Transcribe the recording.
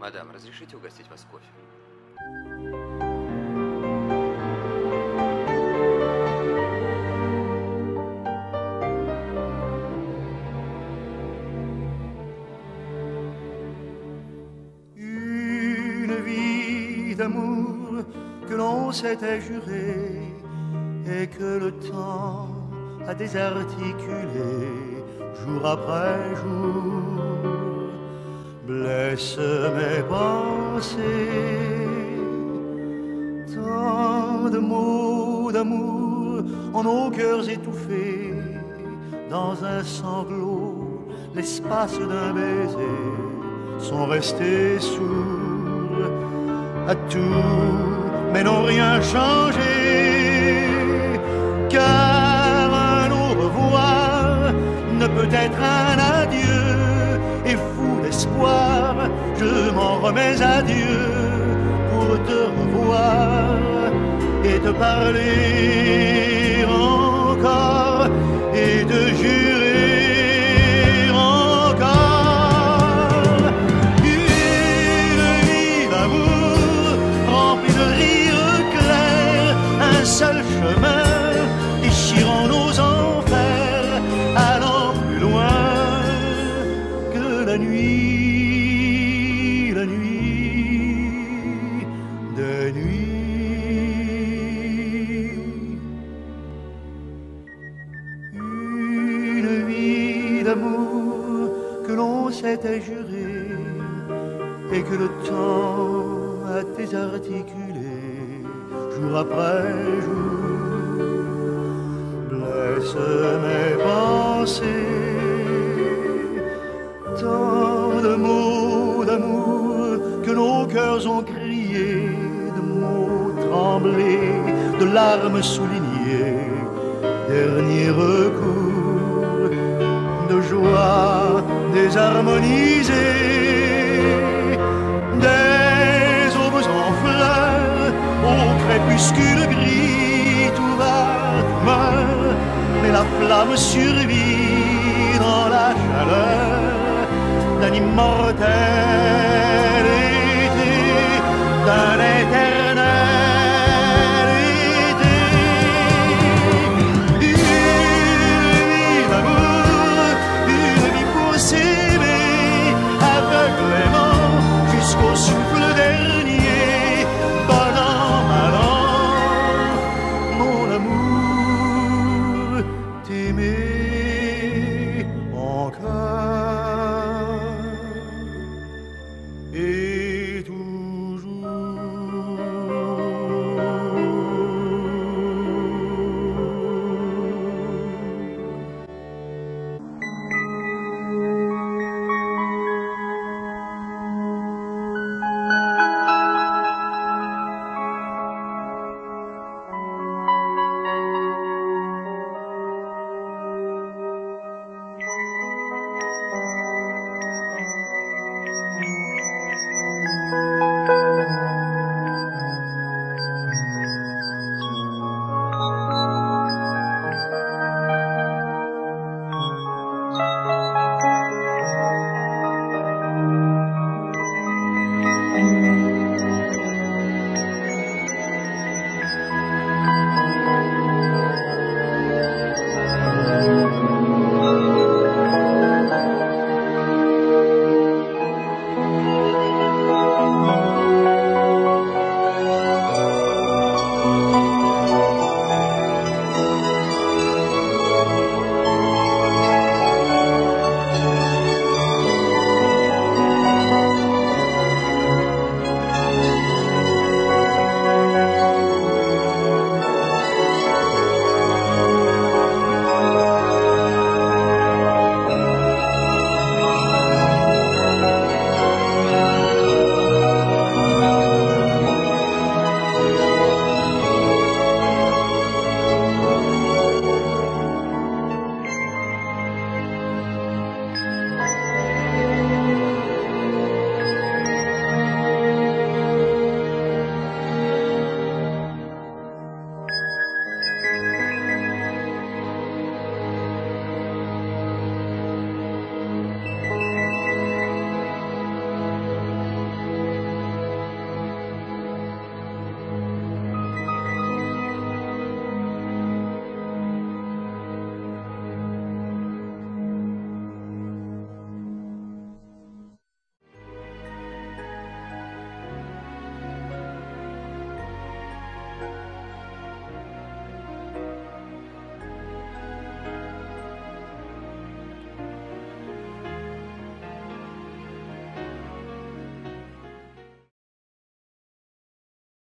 Мадам, разрешите угостить вас кофе? Une vie d'amour que l'on s'était juré et que le temps a désarticulé jour après jour, blesse mes pensées. Tant de mots d'amour en nos cœurs étouffés, dans un sanglot, l'espace d'un baiser, sont restés sourds à tout, mais n'ont rien changé, car un au revoir ne peut être un adieu, et fou d'espoir, je m'en remets à Dieu pour te revoir et te parler encore et te jurer encore une vie d'amour remplie de rires clairs, un seul chemin déchirant nos enfers, allant plus loin que la nuit des nuits. Une vie d'amour que l'on s'était juré et que le temps a désarticulé jour après jour, blesse mes pensées. Tant de mots d'amour que nos cœurs ont crié, de mots tremblés, de larmes soulignées, dernier recours, de joie désharmonisée, des aubes en fleurs, au crépuscule gris, tout va, tout meurt, mais la flamme survit dans la chaleur d'un immortel été, d'un éternel